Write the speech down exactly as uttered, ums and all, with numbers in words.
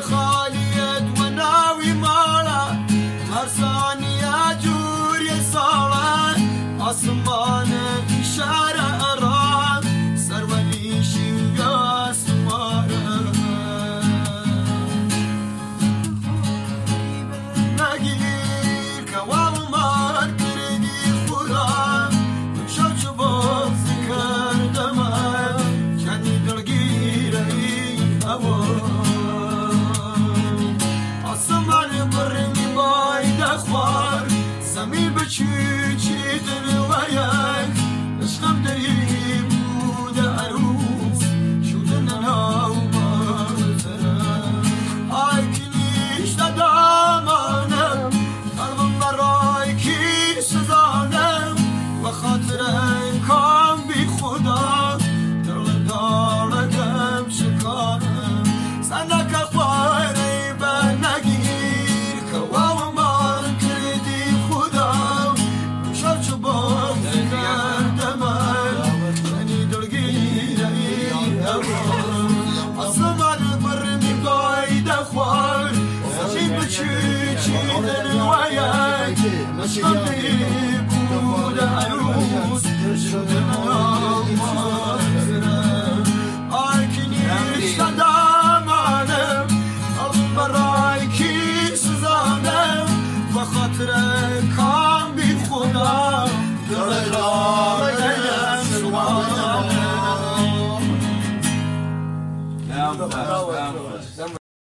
خاليت وناوي مالا هر ثانية جوري صارت أسمان إشارة أراد سرولي شيوغا سمارة نگیر کوام مار کردی خدا شب شباب کردم کنی دلگیره ای هوا آسمان برمی باید خوار زمین بچی چی دنوایک عشقم دری بود عروس شدن ناو مارترم آی کنیش دامانم قلبم برای کی سزانم و خاطر کام بی خدا دل دارگم شکارم سندک خواری به نگیر کوام مار کردی خدا شب شباب کردم منی دلگیر ای هوا آسمان برمی باید خوار زمین بچی چی دنوایک عشقم دری بود عروس شدن مارترم آی کنیش دامانم قلبم برای کی سزانم و خاطر کام بی خدا دل دارم شمارم.